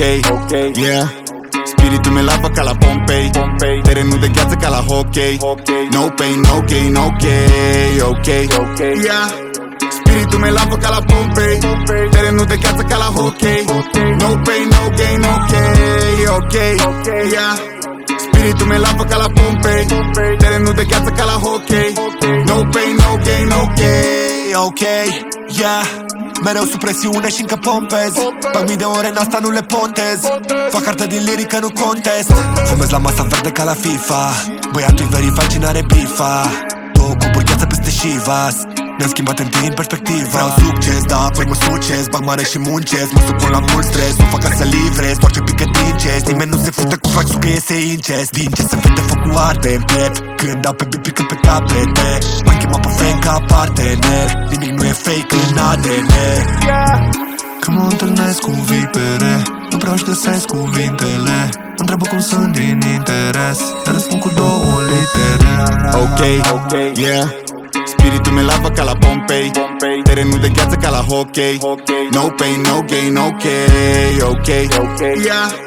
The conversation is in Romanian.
yeah. Spiritul meu lavă ca la Pompei, terenul de gheață ca la hockey. No pain, no gain, ok, yeah. Spiritul meu lavă ca la Pompei, terenul de gheață ca la hockey. No pain, no gain, ok, yeah. Spiritul meu lavă ca la Pompei, terenul de gheață ca la hockey. No pain, no gain, ok, yeah. Mereu sub presiune și încă pompez. Bag mii de ore în asta, nu le pontez. Fac carte din lirică, nu contest. Fumez la masa verde ca la FIFA. Băiatul-i verified și n-are bifa. Două cupuri gheață peste Chivas. Ne-am schimbat în timp perspectiva. Vreau succes, da, apoi mă succes. Bag mare și muncesc, mă supun la mult stres. O fac ca să livrez, orice pică din chest. Nimeni nu se fute cu faxul că iese incest. Din ce se vede focul arde în piept. Când dau pe beat, pică pe capete. M-am chemat pe fan ca partener. Nimic nu e fake în ADN. Când mă întâlnesc cu vipere, nu vreau să găsesc cuvintele. Întreabă cum sunt din interes, le răspund cu două litere. Ok, yeah. Spiritul meu lavă ca la Pompei, terenul de gheață ca la hockey. No pain, no gain, ok, yeah.